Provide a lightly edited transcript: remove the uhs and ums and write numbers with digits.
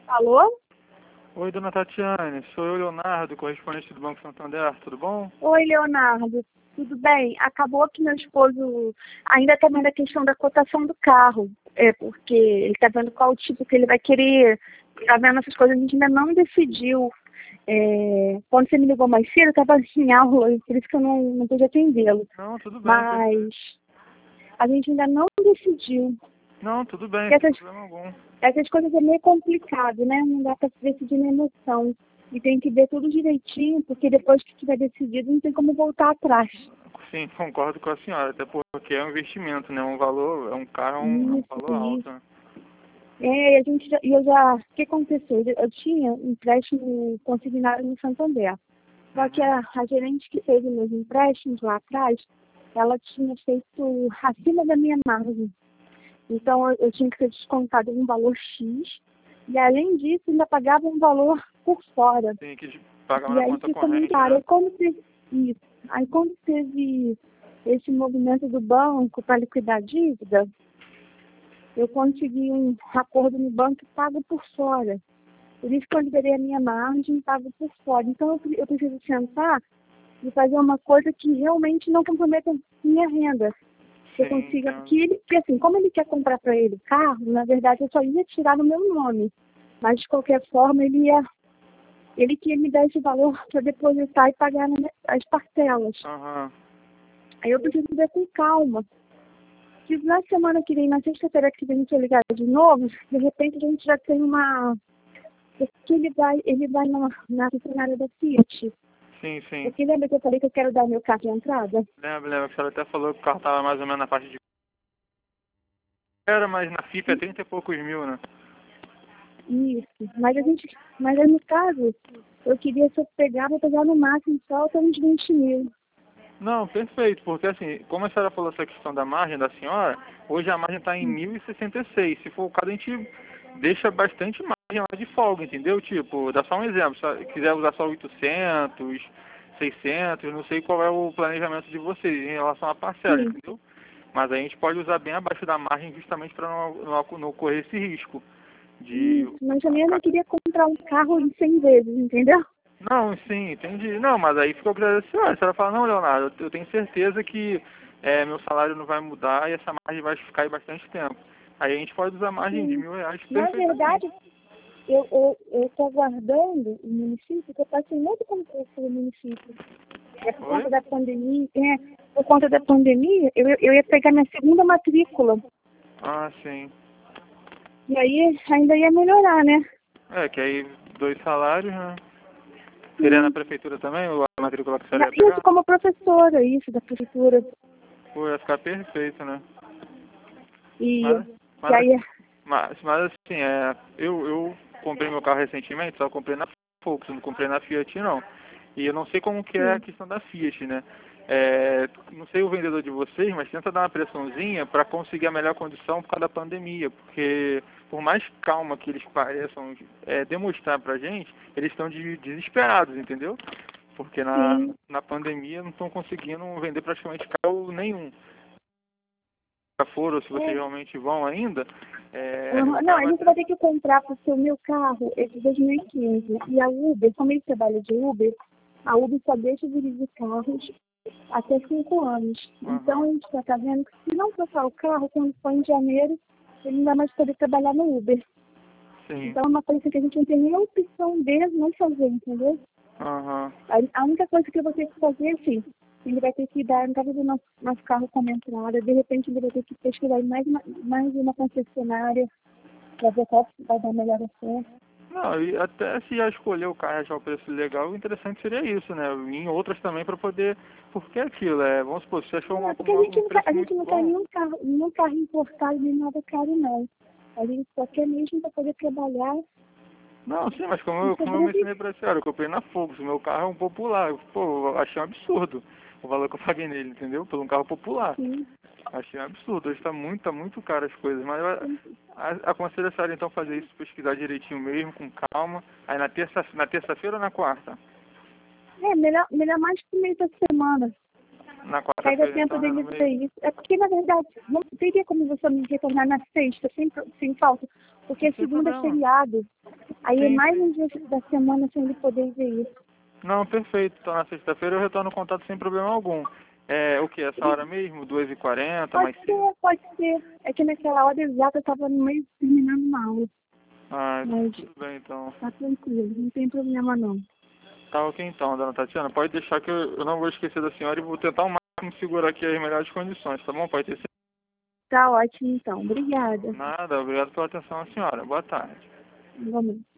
Alô? Oi, dona Tatiane, sou eu, Leonardo, correspondente do Banco Santander, tudo bom? Oi, Leonardo. Tudo bem? Acabou que meu esposo ainda está vendo a questão da cotação do carro. Porque ele está vendo qual tipo que ele vai querer. Está vendo essas coisas, a gente ainda não decidiu. Quando você me ligou mais cedo, eu estava em aula, por isso que eu não pude atendê-lo. Não, tudo bem. Mas a gente ainda não decidiu. Não, tudo bem, Essas, sem problema algum. essas coisas é meio complicado, né? Não dá para decidir na emoção. E tem que ver tudo direitinho, porque depois que tiver decidido, não tem como voltar atrás. Sim, concordo com a senhora, até porque é um investimento, né? Um valor, um carro é um valor alto, né? O que aconteceu? Eu tinha um empréstimo consignado no Santander. Só que a gerente que fez os meus empréstimos lá atrás, ela tinha feito acima da minha margem. Então, eu tinha que ser descontado um valor X. E, além disso, ainda pagava um valor por fora. Tem que pagar E na aí conta ficou muito corrente, caro. né? Aí, quando teve esse movimento do banco para liquidar a dívida, eu consegui um acordo no banco e pago por fora. Por isso que eu liberei a minha margem e pago por fora. Então, eu preciso sentar e fazer uma coisa que realmente não comprometa minha renda. Eu Sim, consiga, entendo. porque assim, como ele quer comprar para ele o carro, na verdade eu só ia tirar no meu nome. Mas, de qualquer forma, ele que ia me dar esse valor para depositar e pagar as parcelas. Aham. Aí eu preciso ver com calma. Se na semana que vem, na sexta-feira que vem, se eu ligar de novo, de repente a gente já tem uma... Porque ele vai na funcionária da Fiat. Sim, sim. Porque lembra que eu falei que eu quero dar meu carro de entrada? Lembra que a senhora até falou que o carro tava mais ou menos na faixa de... Era, mas na FIP é 30 e poucos mil, né? Isso. Mas aí no caso, eu queria, se eu pegar, vou pegar no máximo só até uns 20 mil. Não, perfeito, porque assim, como a senhora falou essa questão da margem da senhora, hoje a margem está em 1.066. Se for o caso, a gente deixa bastante margem lá de folga, entendeu? Tipo, dá só um exemplo, se quiser usar só 800, 600, não sei qual é o planejamento de vocês em relação à parcela, Sim. entendeu? Mas a gente pode usar bem abaixo da margem justamente para não correr esse risco de... Isso. Mas também eu não queria comprar um carro em 100 vezes, entendeu? Não, sim, entendi. Não, mas aí ficou claro assim, olha, a senhora fala, não, Leonardo, eu tenho certeza que meu salário não vai mudar e essa margem vai ficar aí bastante tempo. Aí a gente pode usar a margem de Sim. R$ 1.000 Na perfeitamente. verdade, eu estou aguardando o município, que eu passei muito concurso no município. Por Oi? conta da pandemia, por conta da pandemia, eu ia pegar minha segunda matrícula. Ah, sim. E aí ainda ia melhorar, né? É, que aí 2 salários, né? Seria na Sim. prefeitura também, ou a matrícula que a senhora ia Isso pegar? como professora, isso, da prefeitura. Pô, ia ficar perfeito, né? E, Mas, e mas, aí, mas assim, eu comprei meu carro recentemente, só comprei na Focus, não comprei na Fiat não. E eu não sei como que é a sim, questão da Fiat, né? Não sei o vendedor de vocês, mas tenta dar uma pressãozinha para conseguir a melhor condição por causa da pandemia, porque por mais calma que eles pareçam demonstrar pra gente, eles estão desesperados, entendeu? Porque sim. na pandemia não estão conseguindo vender praticamente carro nenhum. Já foram, ou se vocês É, realmente vão ainda, o não, carro a vai gente vai ter que comprar, porque o meu carro é de 2015. E a Uber, como ele trabalha de Uber, a Uber só deixa dirigir carros até 5 anos. Então, a Aham, gente está vendo que se não trocar o carro, quando for em janeiro, ele não vai mais poder trabalhar no Uber. sim. Então, é uma coisa que a gente não tem nem a opção de não fazer, entendeu? Aham. A única coisa que eu vou ter que fazer, assim, ele vai ter que dar, no caso do nosso carro como entrada, de repente ele vai ter que pesquisar em mais uma concessionária para ver qual vai dar melhor oferta. Não, e até se já escolher o carro e achar o preço legal, o interessante seria isso, né? E em outras também para poder. Porque é aquilo, vamos supor, se você achou É, porque a gente um não quer, preço muito bom. nenhum carro importado nem nada caro, não. A gente só quer mesmo para poder trabalhar Não, sim, mas e como eu mencionei sobreviver. pra senhora, eu comprei na Focus, o meu carro é um popular. Pô, eu achei um absurdo o valor que eu paguei nele, entendeu? Por um carro popular. Sim. Achei um absurdo. Hoje tá muito caro as coisas, mas aconselho a senhora então fazer isso, pesquisar direitinho mesmo, com calma. Aí na terça-feira ou na quarta? Melhor mais que meio da semana. Na Aí dá quarta-feira tempo então, né, no dele ver meio. isso. É porque, na verdade, não teria como você me retornar na sexta, sem falta. Porque Sem segunda é problema. feriado. Aí é Sim, mais sim. um dia da semana sem ele poder ver isso. Não, perfeito. Então na sexta-feira eu retorno o contato sem problema algum. É o que? Essa hora mesmo? 2h40, mais cedo? Pode ser. É que naquela hora exata eu estava no meio terminando uma aula. Ah, Mas tudo bem então. tá tranquilo, não tem problema não. Tá ok então, dona Tatiana. Pode deixar que eu não vou esquecer da senhora e vou tentar ao máximo segurar aqui as melhores condições, tá bom? Pode ter certeza. Tá ótimo então. Obrigada. Nada, obrigado pela atenção, senhora. Boa tarde. Vamos.